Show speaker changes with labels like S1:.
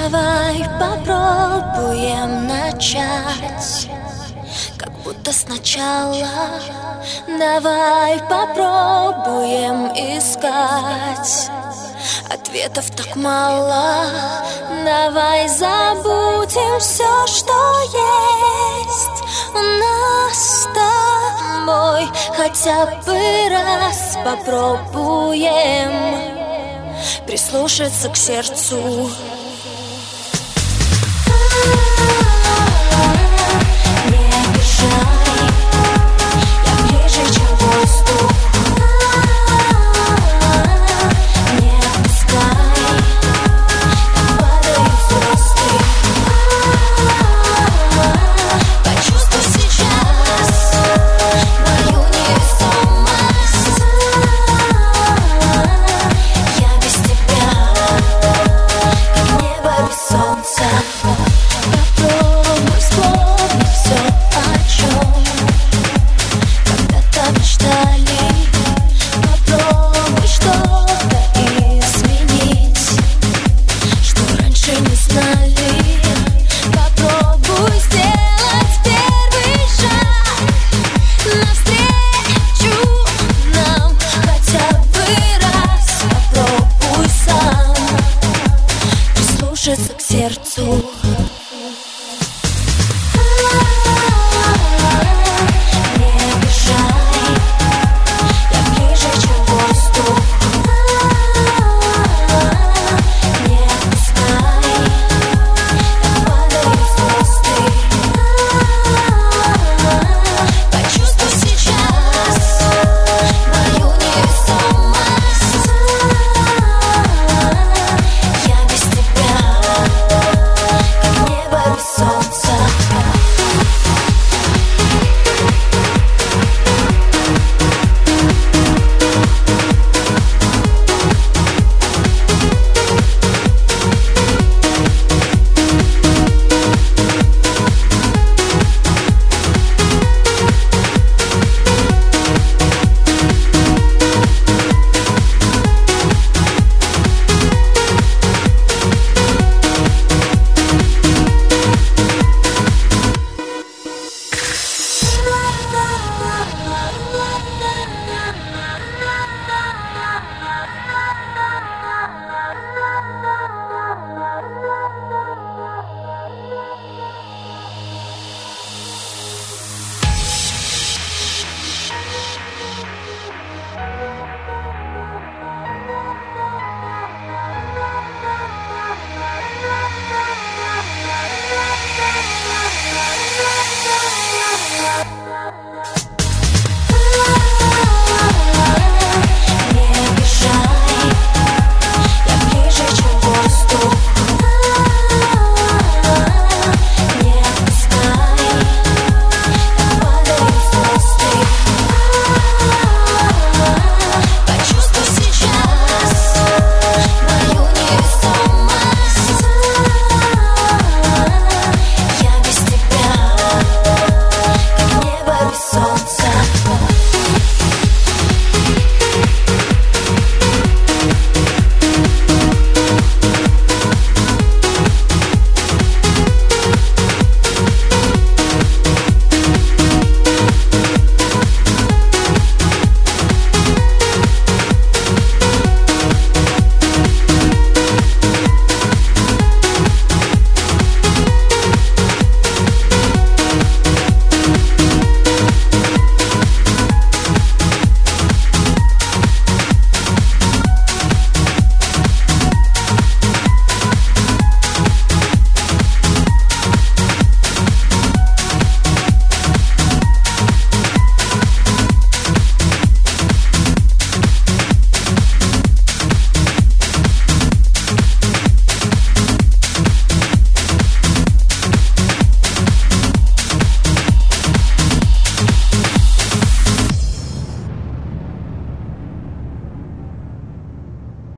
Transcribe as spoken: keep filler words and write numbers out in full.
S1: Давай попробуем начать, как будто сначала. Давай попробуем искать, ответов так мало. Давай забудем все, что есть у нас с тобой. Хотя бы раз попробуем прислушаться к сердцу. Не обижай, я ближе, чем воздух. Не отпускай, как падают звезды. Почувствуй сейчас мою невесомость. Я без тебя, как небо без солнца. Попробуй вспомнить все, о чем когда-то мечтали. Попробуй что-то изменить, что раньше не знали. Попробуй сделать первый шаг навстречу нам. Хотя бы раз попробуй сам прислушаться к сердцу.